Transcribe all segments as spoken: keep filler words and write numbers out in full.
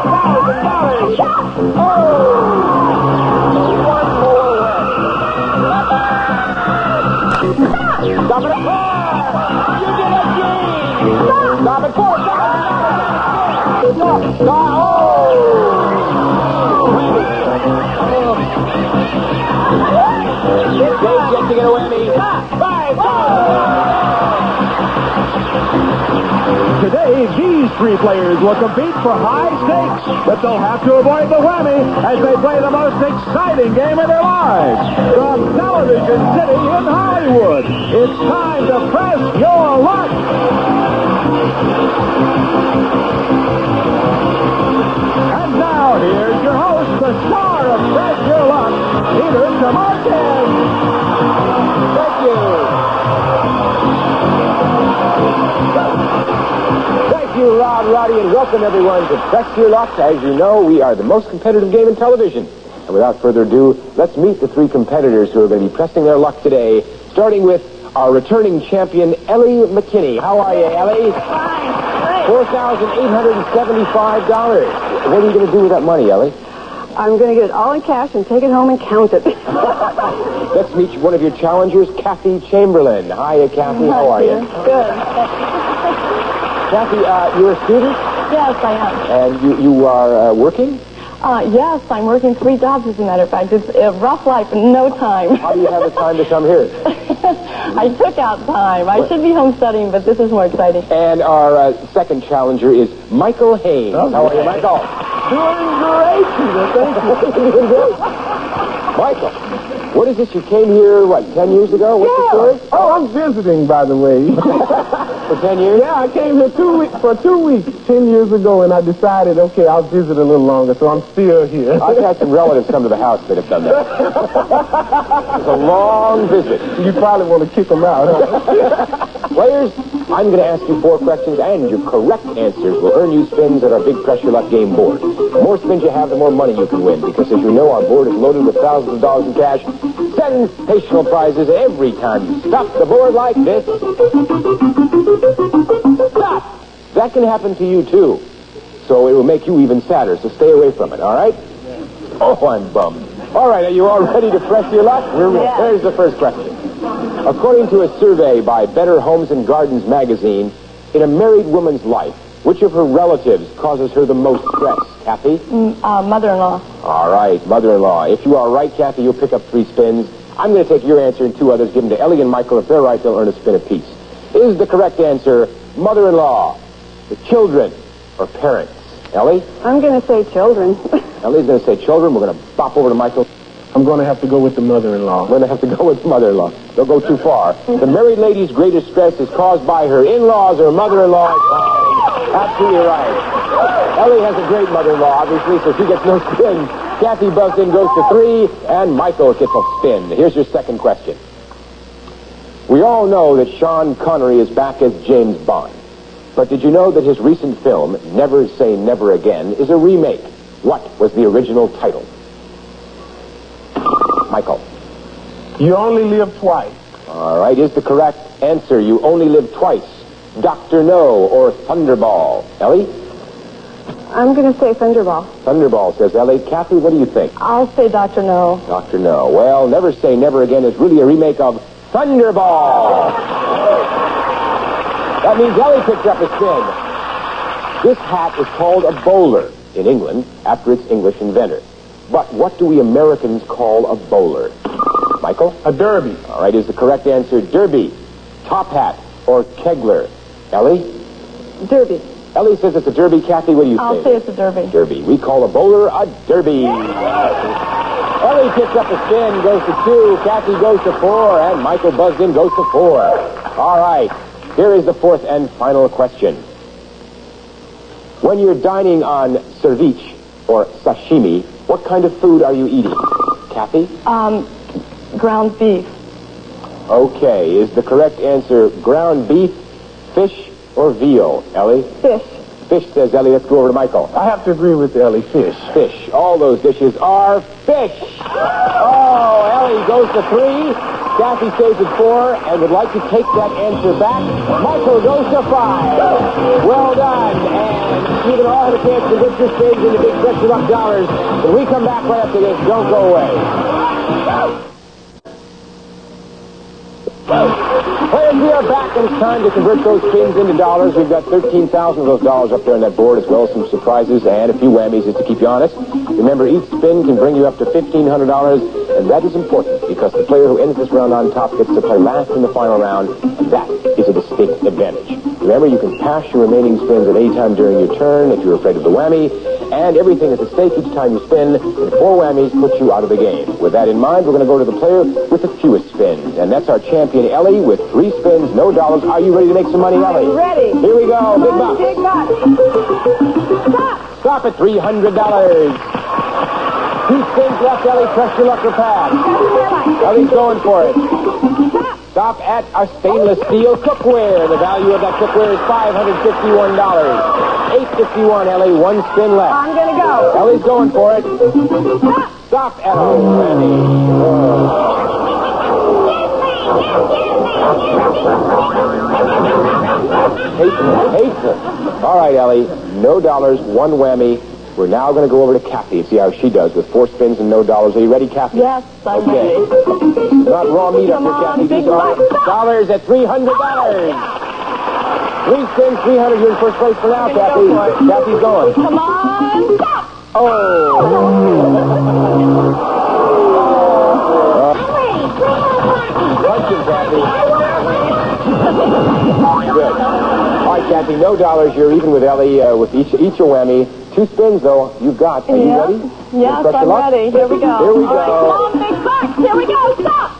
thousand dollars. Oh! One more win. Stop it. You did it, Gene. Stop it. Four. Stop it. Stop. Stop. Oh! Dave gets to get a whammy. Five. Today, these three players will compete for high stakes, but they'll have to avoid the whammy as they play the most exciting game of their lives. From Television City in Hollywood, it's time to press your luck. And now, here's your host, the star of Press Your Luck, Peter Tamarkin. Thank you. Thank you, Rod, Roddy, and welcome everyone to Press Your Luck. As you know, we are the most competitive game in television. And without further ado, let's meet the three competitors who are going to be pressing their luck today, starting with our returning champion, Ellie McKinney. How are you, Ellie? Fine. four thousand eight hundred seventy-five dollars. What are you going to do with that money, Ellie? I'm going to get it all in cash and take it home and count it. Let's meet one of your challengers, Kathy Chamberlain. Hiya, Kathy. How are you? Good. Kathy, uh, you're a student? Yes, I am. And you, you are uh, working? Uh, yes, I'm working three jobs, as a matter of fact. It's a rough life in no time. How do you have the time to come here? I took out time. I should be home studying, but this is more exciting. And our uh, second challenger is Michael Haynes. Oh, How are you, Michael? Doing great, Peter. Thank you. Doing great. Michael, what is this? You came here, what, ten years ago? What's the story? Oh, I'm visiting, by the way. For ten years? Yeah, I came here two weeks, for two weeks, ten years ago, and I decided, okay, I'll visit a little longer, so I'm still here. I've had some relatives come to the house that have done that. It's a long visit. You probably want to kick them out, huh? Players, I'm going to ask you four questions, and your correct answers will earn you spins at our Big Pressure Luck game board. The more spins you have, the more money you can win, because as you know, our board is loaded with thousands of dollars in cash, sensational prizes every time you stop the board like this. Stop! That can happen to you, too. So it will make you even sadder, so stay away from it, all right? Oh, I'm bummed. All right, are you all ready to press your luck? Yeah. Here's the first question. According to a survey by Better Homes and Gardens magazine, in a married woman's life, which of her relatives causes her the most stress? Kathy? Mm, uh, mother-in-law. All right, mother-in-law. If you are right, Kathy, you'll pick up three spins. I'm going to take your answer and two others, give them to Ellie and Michael. If they're right, they'll earn a spin apiece. Is the correct answer mother-in-law, the children, or parents? Ellie? I'm going to say children. Ellie's going to say children. We're going to bop over to Michael. I'm going to have to go with the mother-in-law. We're going to have to go with the mother-in-law. Don't go too far. The married lady's greatest stress is caused by her in-laws or mother-in-law. Absolutely right. Ellie has a great mother-in-law, obviously, so she gets no spin. Kathy buzzed in, goes to three, and Michael gets a spin. Here's your second question. We all know that Sean Connery is back as James Bond. But did you know that his recent film, Never Say Never Again, is a remake? What was the original title? Michael. You only live twice. All right, is the correct answer. You only live twice. Doctor No or Thunderball. Ellie? I'm going to say Thunderball. Thunderball, says Ellie. Kathy, what do you think? I'll say Doctor No. Doctor No. Well, Never Say Never Again is really a remake of Thunderball. That means Ellie picked up a spin. This hat is called a bowler in England after its English inventor. But what do we Americans call a bowler? Michael? A derby. All right, is the correct answer derby, top hat, or kegler? Ellie? Derby. Ellie says it's a derby. Kathy, what do you I'll say? say it's a derby. Derby. We call a bowler a derby. Ellie picks up a spin, goes to two. Kathy goes to four, and Michael buzzed in, goes to four. All right, here is the fourth and final question. When you're dining on ceviche or sashimi, what kind of food are you eating? Kathy? Um, ground beef. Okay, is the correct answer ground beef, fish, or veal? Ellie? Fish. Fish, says Ellie. Let's go over to Michael. I have to agree with Ellie. Fish. Fish. All those dishes are fish. Oh, Ellie goes to three. Kathy stays at four and would like to take that answer back. Michael goes to five. Well done. And you can all have a chance to get your spins into big Pressure Luck dollars. When we come back right after this, don't go away. Players, we are back, and it's time to convert those spins into dollars. We've got thirteen thousand of those dollars up there on that board, as well as some surprises and a few whammies just to keep you honest. Remember, each spin can bring you up to fifteen hundred dollars, and that is important because the player who ends this round on top gets to play last in the final round, and that is a distinct advantage. Remember, you can pass your remaining spins at any time during your turn if you're afraid of the whammy, and everything is at stake each time you spin, and four whammies put you out of the game. With that in mind, we're going to go to the player with the fewest spins, and that's our champion, Ellie, with three spins, no dollars. Are you ready to make some money, Ellie? I'm ready. Here we go. Big bucks. Big bucks. Stop. Stop at three hundred dollars. Two spins left, Ellie. Press your luck or pass. Ellie's going for it. Stop at our stainless steel cookware. The value of that cookware is five hundred fifty-one dollars. eight fifty-one, Ellie. One spin left. I'm going to go. Ellie's going for it. Stop at our whammy. Hates hates it. All right, Ellie. No dollars, one whammy. We're now going to go over to Kathy and see how she does with four spins and no dollars. Are you ready, Kathy? Yes, I'm okay. ready. Not raw meat up Come here, on, Kathy. big These are bucks. dollars at three hundred dollars. Three spins, three hundred. You're in first place for now, Kathy. Go Kathy's going. Come on. Stop. Oh. Punching, Kathy. Good. All right, Kathy, no dollars. You're even with Ellie uh, with each each a whammy. Two spins, though, you've got. Are you Yeah. ready? Yes, I'm luck? ready. Here we go. Here we All right, go. come on, big bucks. Here we go. Stop.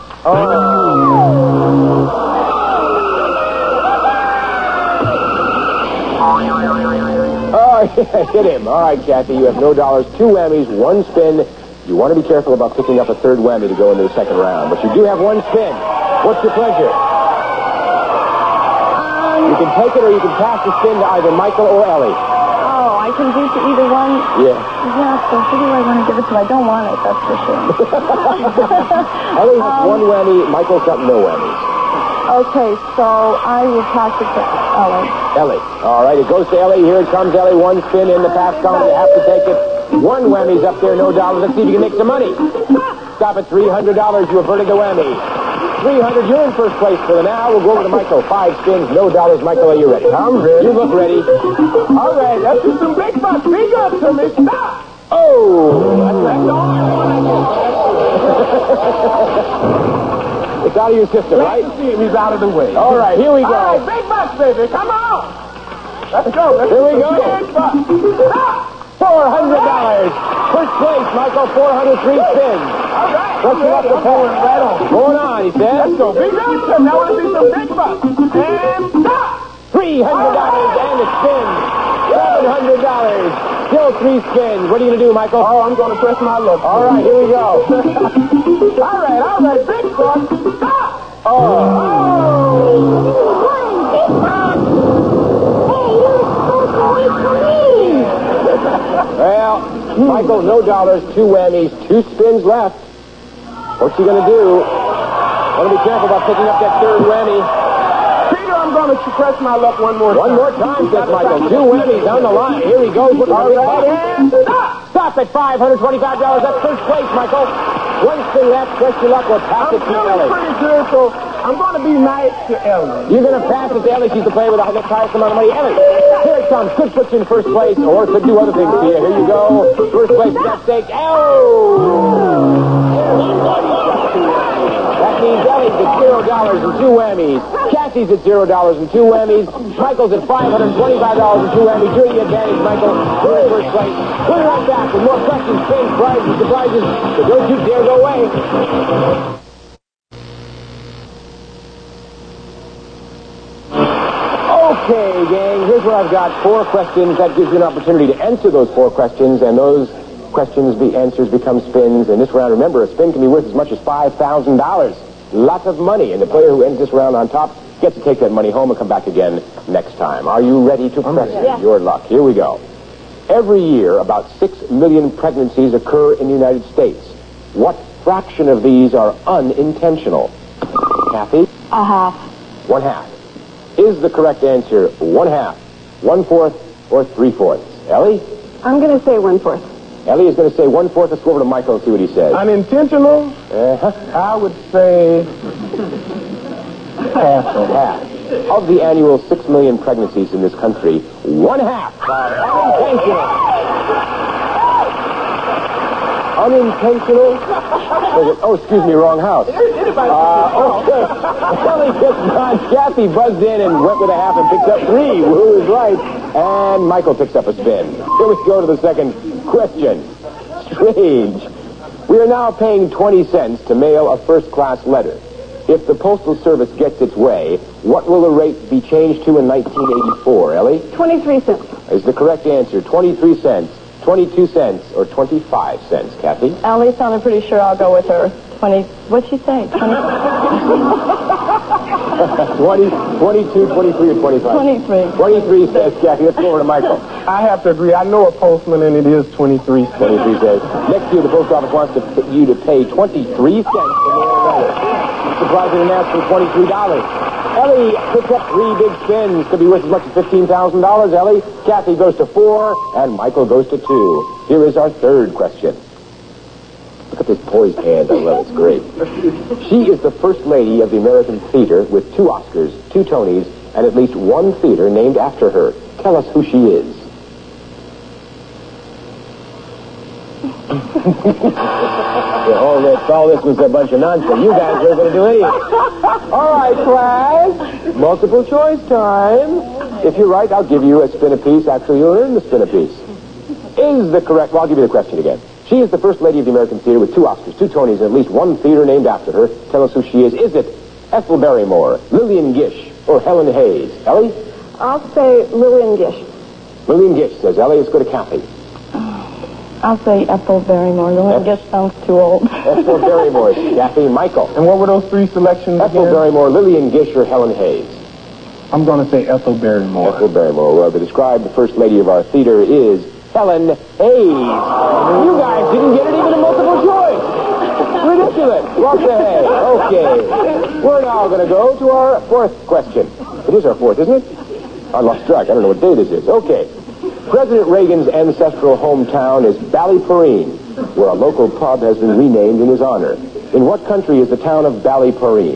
Oh, hit him. All right, Kathy, you have no dollars, two whammies, one spin. You want to be careful about picking up a third whammy to go into the second round, but you do have one spin. What's your pleasure? You can take it or you can pass the spin to either Michael or Ellie. Oh, I can do to either one. Yeah. Yeah, so who do I want to give it to? I don't want it, that's for sure. Ellie has Um, one whammy. Michael's got no whammies. Okay, so I will pass it to Ellie. Ellie. All right, it goes to Ellie. Here it comes, Ellie. One spin in the pass column. You have to take it. One whammy's up there, no dollars. Let's see if you can make some money. Stop at three hundred dollars. You averted the whammy. three hundred, you're in first place for the now. We'll go over to Michael. Five spins, no dollars. Michael, are you ready? I'm ready. You look ready. All right, let's do some big bucks. Big up to me. Stop. Oh! That's the only one I get. It's out of your system, right? Let's see if he's out of the way. All right, here we go. All right, big bucks, baby. Come on. Let's go. Let's Here do we some go. Big bucks. Stop. four hundred dollars. First place, Michael, four hundred three spins. All right. What's I'm your up ready. to I'm going right on. Going on, he says. Let's go. Big bucks. I want to see some big bucks. And stop. three hundred dollars and a spin. seven hundred dollars. Still three spins. What are you going to do, Michael? Oh, I'm going to press my luck. All right, here we go. all right, all right. Big bucks. Stop. Well, Michael, no dollars, two whammies, two spins left. What's he going to do? Want to be careful about picking up that third whammy. Peter, I'm going to press my luck one more One time. more time, says Michael. Two whammies on the line. Here he goes. Looking All for big right, bucks. and stop. Stop at five hundred twenty-five dollars. That's first place, Michael. One spin left. Press your luck. We'll pass I'm it to feeling Ellie. pretty good, so I'm going to be nice to Ellie. You're going to pass it to Ellie. She's the player with the highest amount of money. Ellie, here it comes. Could put you in first place, or could do other things to you. Here you go. First place is at stake. Oh! That means Ellie's at zero dollars and two whammies. Kathy's at zero dollars and two whammies. Michael's at five hundred twenty-five dollars and two whammies. You're the advantage, Michael. You're in first place. We'll be right back with more questions, spins, prizes, and surprises. So don't you dare go away. Okay, gang, here's where I've got four questions. That gives you an opportunity to answer those four questions, and those questions, the answers become spins. In this round, remember, a spin can be worth as much as five thousand dollars. Lots of money, and the player who ends this round on top gets to take that money home and come back again next time. Are you ready to press Yes. your luck? Here we go. Every year, about six million pregnancies occur in the United States. What fraction of these are unintentional? Kathy? A half. One half. Is the correct answer one half, one fourth, or three fourths? Ellie? I'm going to say one fourth. Ellie is going to say one fourth. Let's go over to Michael and see what he says. Unintentional? Uh-huh. I would say half and Half. Of the annual six million pregnancies in this country, one half are unintentional. Unintentional? Oh, excuse me, wrong house. Uh, okay. Ellie just gone. Kathy buzzed in and went with a half and picked up three. Who is right? And Michael picks up a spin. Here we go to the second question. Strange. We are now paying twenty cents to mail a first-class letter. If the Postal Service gets its way, what will the rate be changed to in nineteen eighty-four, Ellie? twenty-three cents. Is the correct answer twenty-three cents, twenty-two cents, or twenty-five cents, Kathy? Ellie sounded pretty sure I'll go with her. twenty. What'd she say? twenty. twenty, twenty-two, twenty-three, or twenty-five? twenty-three. twenty-three cents, Kathy. Let's go over to Michael. I have to agree. I know a postman, and it is twenty-three cents. twenty-three cents. Next year, the post office wants to, you to pay twenty-three cents to mail a letter. Surprising an ask for twenty-three dollars. Ellie picks up three big spins. Could be worth as much as fifteen thousand dollars, Ellie. Kathy goes to four, and Michael goes to two. Here is our third question. Look at this poised hand. I love it. It's great. She is the first lady of the American theater with two Oscars, two Tonys, and at least one theater named after her. Tell us who she is. Yeah, all this, all this was a bunch of nonsense. You guys weren't going to do anything. All right, class. Multiple choice time. If you're right, I'll give you a spin apiece. Actually, you'll earn the spin apiece. Is the correct... Well, I'll give you the question again. She is the first lady of the American theater with two Oscars, two Tonys, and at least one theater named after her. Tell us who she is. Is it Ethel Barrymore, Lillian Gish, or Helen Hayes? Ellie? I'll say Lillian Gish. Lillian Gish, says Ellie. Let's go to Kathy. I'll say Ethel Barrymore. Lillian Gish sounds too old. Ethel Barrymore, Kathy. Michael? And what were those three selections Ethel again? Barrymore, Lillian Gish, or Helen Hayes? I'm going to say Ethel Barrymore. Ethel Barrymore. Well, the described first lady of our theater is Helen Hayes. You guys didn't get it even a multiple choice. Ridiculous. What the heck? Okay. We're now going to go to our fourth question. It is our fourth, isn't it? I lost track. I don't know what day this is. Okay. President Reagan's ancestral hometown is Ballyporeen, where a local pub has been renamed in his honor. In what country is the town of Ballyporeen?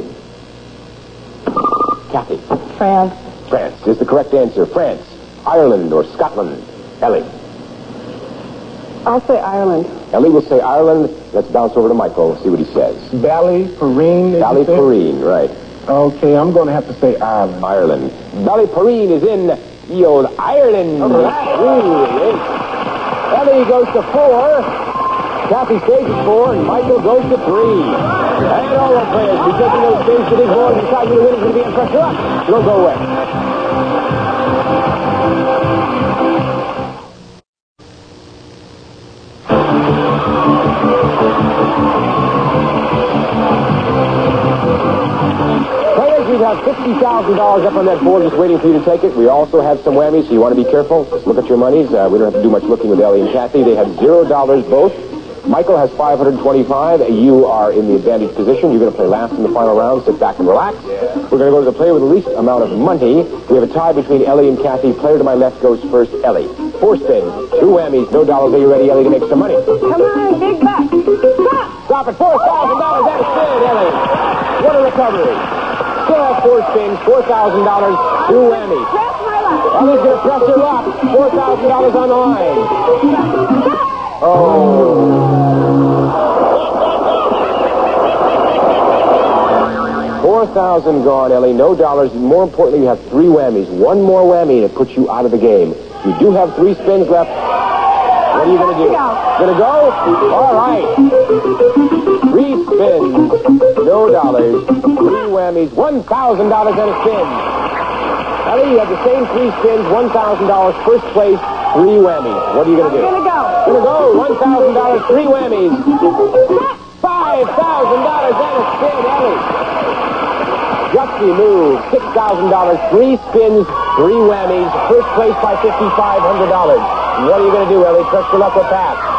Kathy. France. France is the correct answer. France, Ireland, or Scotland? Ellie. I'll say Ireland. Ellie will say Ireland. Let's bounce over to Michael and see what he says. Ballyporeen. is it there? Ballyporeen, right. Okay, I'm going to have to say Ireland. Ireland. Ballyporeen is in the old Ireland. Ooh, yes. Ellie goes to four. Kathy stays at four, and Michael goes to three. And all our players, because of those things, it is more than decide who the winner is going to be on pressure up. Don't go away. Players, we have fifty thousand dollars up on that board just waiting for you to take it. We also have some whammies, so you want to be careful. Just look at your monies. Uh, we don't have to do much looking with Ellie and Kathy. They have zero dollars both. Michael has five hundred twenty-five. You are in the advantage position. You're going to play last in the final round. Sit back and relax. We're going to go to the player with the least amount of money. We have a tie between Ellie and Kathy. Player to my left goes first, Ellie. Four spins, two whammies, no dollars. Are you ready, Ellie, to make some money? Come on, big buck. Stop. Stop at four thousand dollars. That is spin, Ellie. What a recovery. Still have four spins, four thousand dollars, two whammies. Press my luck. Ellie's going to press her luck. four thousand dollars on the line. Oh. four thousand gone, Ellie. No dollars. More importantly, you have three whammies. One more whammy and it puts you out of the game. You do have three spins left. What are you going to do? Going to go? All right. Three spins. No dollars. Three whammies. one thousand dollars and a spin. Ellie, you have the same three spins. one thousand dollars. First place. Three whammies. What are you going to do? I'm going to go. Going to go. one thousand dollars. Three whammies. five thousand dollars and a spin, Ellie. Gutsy move. six thousand dollars. Three spins. Three whammies. First place by fifty-five hundred dollars. What are you going to do, Ellie? Trust your luck or pass? I'm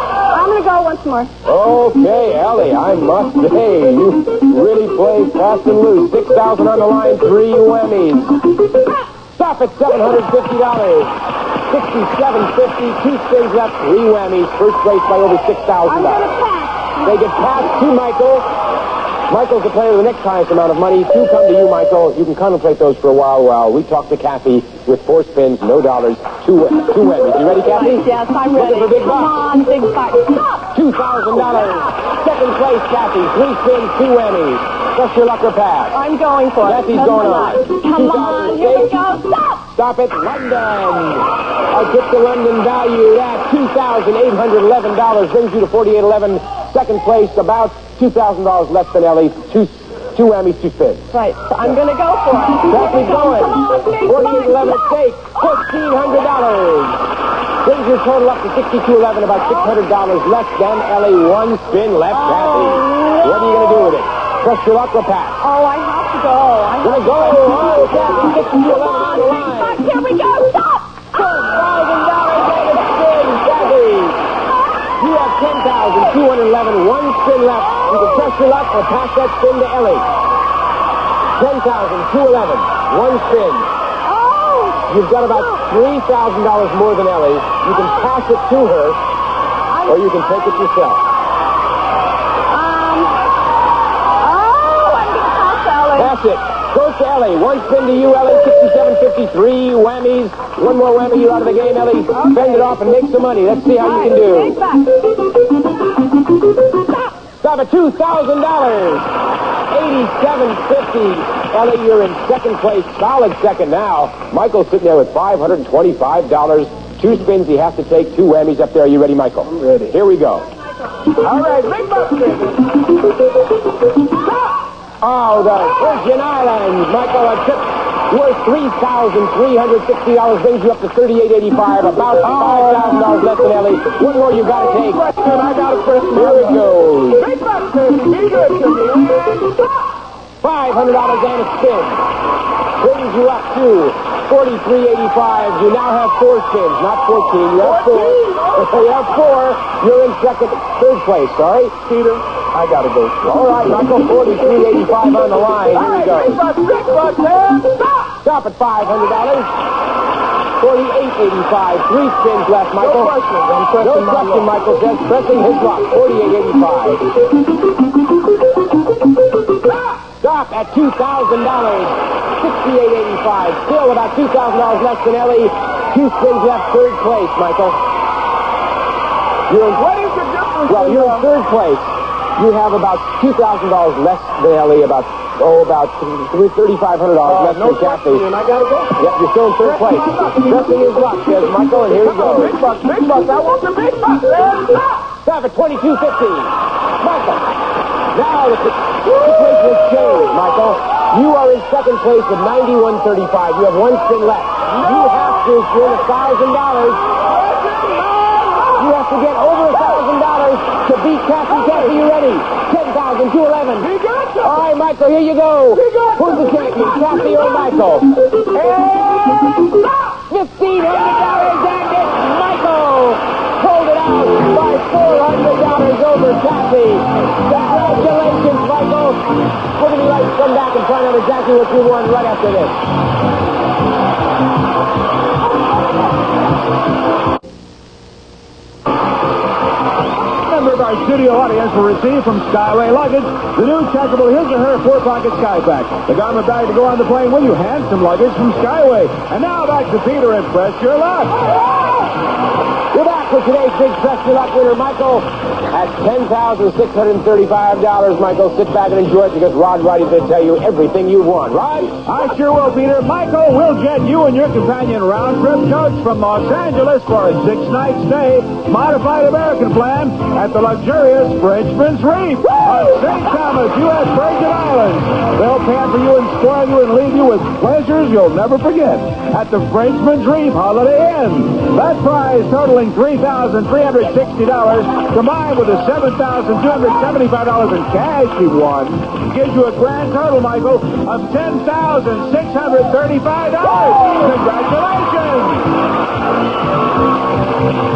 I'm going to go once more. Okay, Ellie, I must say, you really play fast and loose. six thousand on the line, three whammies. Stop at seven hundred fifty dollars. sixty-seven fifty, two spins left, three whammies. First place by over six thousand dollars. I'm going to pass. They get passed to Michael. Michael's the player with the next highest amount of money. Two come to you, Michael. You can contemplate those for a while while we talk to Kathy with four spins, no dollars, two two whammies. You ready, Kathy? Yes, I'm ready. Looking for big Come bucks. on, big bucks. Stop. two thousand dollars. Second place, Kathy. Three spins, two whammies. Trust your luck or pass. I'm going for it. Kathy's Come going on. on. Come on. Here we go. Stop. Stop at London. A trip to London valued at two thousand eight hundred eleven dollars brings you to forty-eight eleven. Second place, about two thousand dollars less than Ellie. Two, two whammies, two spins. Right. So I'm going to go for it. Kathy's going. Come on, big forty-eight eleven at bucks. stake. fifteen hundred dollars. Brings your total up to sixty-two eleven, about six hundred dollars less than Ellie. One spin left, Kathy. What are you going to do with it? Trust your luck or pass? Oh, I have to go. I have Gonna to go. Oh, Kathy, sixty-two Come eleven on, on the big line. bucks. Here we go. Stop. one thousand dollars on the spin, Kathy. You have ten thousand two hundred eleven. One spin left. You can trust your luck or pass that spin to Ellie. ten thousand two hundred eleven. One spin. Oh. You've got about three thousand dollars more than Ellie. You can pass it to her, or you can take it yourself. Um. Oh, I'm going to pass, Ellie. Pass it. Goes to Ellie. One spin to you, Ellie. sixty-seven fifty. Three whammies. One more whammy. You're out of the game, Ellie. Spend it off and make some money. Let's see how you can do. Big bucks. Stop. Stop at two thousand dollars. eighty-seven fifty. Ellie, you're in second place. Solid second now. Michael's sitting there with five hundred twenty-five dollars. Two spins he has to take. Two whammies up there. Are you ready, Michael? I'm ready. Here we go. All right, big bucks, baby. Oh, the Virgin Islands. Michael, a trip worth three thousand three hundred sixty dollars brings you up to thirty-eight eighty-five. About five thousand dollars less than Ellie. One more you got to take. I got to press my Here it goes. Big bucks, baby. Be good to me. five hundred dollars and a spin. Brings you up to forty-three eighty-five. You now have four spins, not fourteen. You have four. You have four. You're in second, third place, sorry. Peter, I got to go. All right, Michael, forty-three eighty-five on the line. Here we go. Big bucks, big bucks, man. Stop. Stop at five hundred dollars. forty-eight eighty-five. Three spins left, Michael. No question. I'm No pressing my question, luck. Michael says. Pressing his luck. forty-eight eighty-five. Stop at two thousand dollars. sixty-eight eighty-five. Still about two thousand dollars less than Ellie. Two spins left, third place, Michael. You're in, What is the difference? well, you're in third place. You have about two thousand dollars less than Ellie, about, oh, about thirty-five hundred dollars Uh, less no than Kathy. question, I got to go. Yep, you're still in third place. Pressing his luck, says Michael, and here he Come on, goes. big bucks, big bucks. I want the big bucks, man. Stop. Stop at twenty-two fifty. Michael. Now the situation has changed, Michael. You are in second place with ninety-one thirty-five. You have one spin left. You have to win a thousand dollars. You have to get over a thousand dollars to beat Kathy. Kathy, you ready? Ten thousand two eleven. He got you. All right, Michael, here you go. Who's the champion, Kathy or Michael? Fifteen hundred dollars and it's Michael. Pulled it out by four hundred dollars over Kathy. Congratulations, Michael. We're going to be right come back and find out exactly what you won right after this. Member of our studio audience will receive from Skyway Luggage the new checkable his or her four-pocket Skypack. The garment bag to go on the plane with you. Handsome luggage from Skyway. And now back to Peter and Press Your Luck. We're back with today's big Press Your Luck winner, Michael, at ten thousand six hundred thirty-five dollars. Michael, sit back and enjoy it because Rod Roddy's going to tell you everything you won. Rod? I sure will, Peter. Michael will get you and your companion round-trip coach from Los Angeles for a six-night stay, modified American plan, at the luxurious Frenchman's Reef on Saint Thomas, U S Virgin Islands. They'll pamper you and spoil you and leave you with pleasures you'll never forget at the Frenchman's Reef Holiday Inn. That prize totaling three thousand three hundred sixty dollars combined with the seven thousand two hundred seventy-five dollars in cash you won gives you a grand total, Michael, of ten thousand six hundred thirty-five dollars. Congratulations!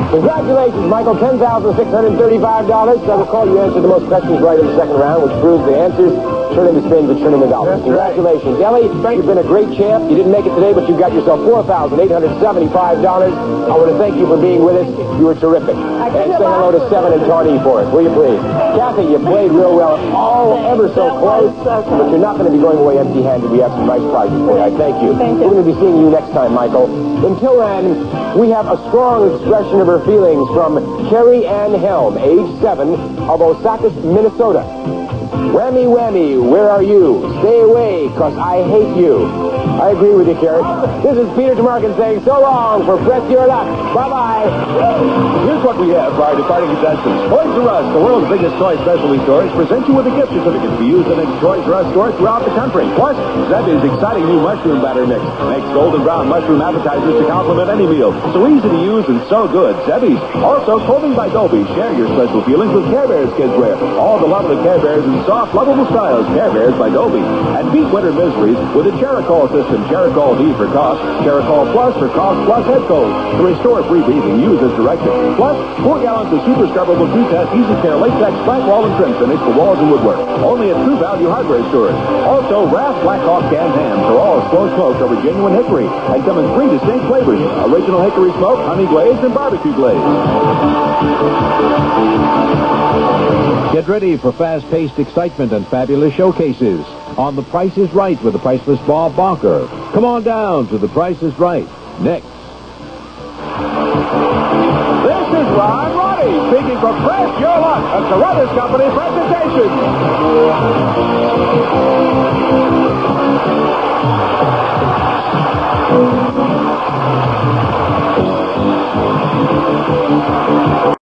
Congratulations, Michael. ten thousand six hundred thirty-five dollars. I recall you answered the most questions right in the second round, which proves the answers turn into spins and turn into dollars. That's Congratulations. Ellie, you've been a great champ. You didn't make it today, but you got yourself four thousand eight hundred seventy-five dollars. I want to thank you for being with us. You were terrific. And say hello to Seven and Tawny for us, will you please? Kathy, you played real well. All ever so close, but you're not going to be going away empty-handed. We have some nice prizes for you. I thank you. Thank you. We're going to be seeing you next time, Michael. Until then, we have a strong expression of her feelings from Carrie Ann Helm, age seven, of Osaka, Minnesota. Whammy, whammy, where are you? Stay away, 'cause I hate you. I agree with you, Carrie. This is Peter Tomarken saying so long for Press Your Luck. Bye-bye. Here's what we have for our departing contestants. Toys R Us, the world's biggest toy specialty stores, present you with a gift certificate to use in its Toys R Us stores throughout the country. Plus, Zebby's exciting new mushroom batter mix makes golden brown mushroom appetizers to complement any meal. So easy to use and so good. Zebby's. Also, clothing by Dolby. Share your special feelings with Care Bears kids wear. All the lovely Care Bears in soft, lovable styles. Care Bears by Dolby. And beat winter miseries with a Cheracol system. Cheracol D for cough. Cheracol Plus for cough plus head cold. To restore free breathing, use as directed. Plus, four gallons of super scrubbable two-test easy care latex black wall and trim finish for walls and woodwork. Only at True Value hardware stores. Also, Raft Black Hawk canned ham for all slow smoked over genuine hickory. And come in three distinct flavors. Original hickory smoke, honey glazed, and barbecue glazed. Get ready for fast-paced excitement and fabulous showcases on The Price is Right with the priceless Bob Barker. Come on down to The Price is Right. Next. This is Ron Roddy speaking for Press Your Luck, a Carruthers Company presentation.